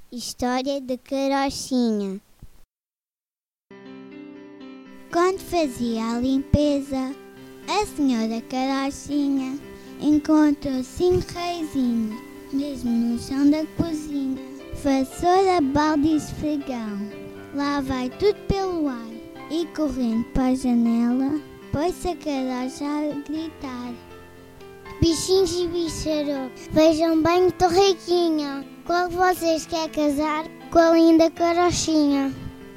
História de Carochinha. Quando fazia a limpeza, a senhora Carochinha encontrou 5 reizinhos, mesmo no chão da cozinha. Vassoura, balde e esfregão, lá vai tudo pelo ar. E correndo para a janela, pôs-se a Carocha a gritar: bichinhos e bicharocos, vejam bem, estou riquinha. Qual de vocês quer casar com a linda Carochinha?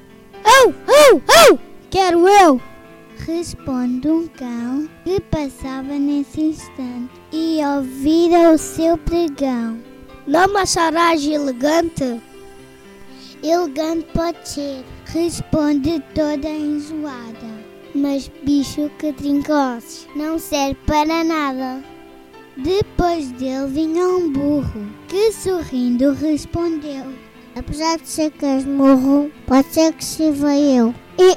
Quero eu! Responde um cão que passava nesse instante e ouvira o seu pregão. Não me acharás elegante? Elegante pode ser, responde toda enjoada, mas bicho que trincoces não serve para nada. Depois dele vinha um burro, que sorrindo respondeu: apesar de ser casmurro, pode ser que sirva eu.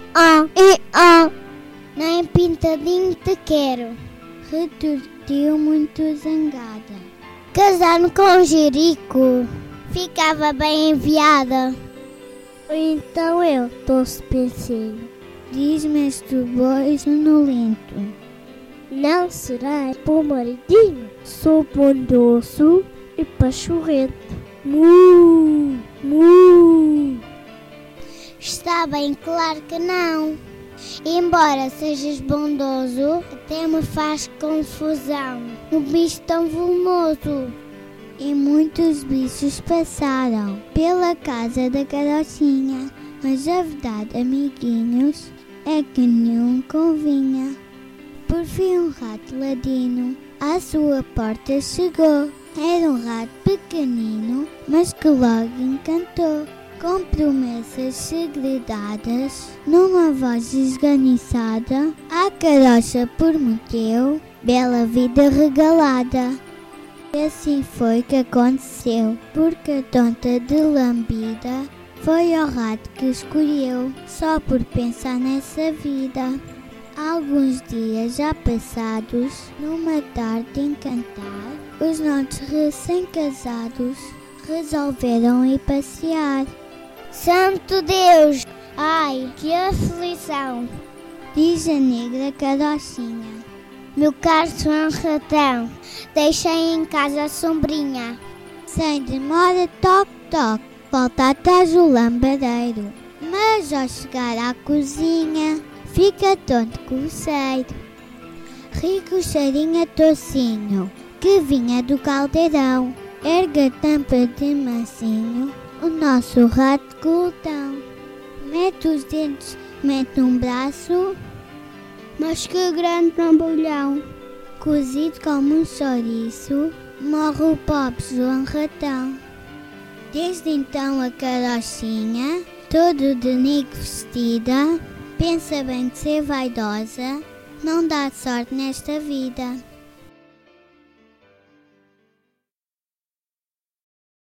Nem pintadinho te quero, retorquiu muito zangada. Casar-me com um jerico, ficava bem enviada. Então eu, doce penseiro, Diz-me este boi sonolento: não será bom maridinho? Sou bondoso e pachorrento. Mu, mu. está bem claro que não. Embora sejas bondoso, até me faz confusão um bicho tão volumoso. E muitos bichos passaram pela casa da Carochinha, mas a verdade, amiguinhos, é que nenhum convinha. Por fim um rato ladino à sua porta chegou. Era um rato pequenino, mas que logo encantou. Com promessas segredadas, numa voz esganiçada, a Carocha prometeu bela vida regalada. E assim foi que aconteceu, porque a tonta de lambida foi ao rato que escolheu, só por pensar nessa vida. Alguns dias já passados, numa tarde encantada, os nossos recém-casados resolveram ir passear. Santo Deus! Ai, que aflição! Diz a negra Carochinha: meu caro João Ratão, deixei em casa a sombrinha. sem demora, toque, toque, volta atrás o lambareiro. Mas ao chegar à cozinha, fica tonto coceiro. Rico cheirinho a tocinho, que vinha do caldeirão. Erga a tampa de mansinho, o nosso rato glutão. Mete os dentes, mete um braço, Mas que grande trambolhão! cozido como um chouriço, morre o pobre João Ratão. Desde então a Carochinha, todo de negro vestida, pensa bem de ser vaidosa, não dá sorte nesta vida.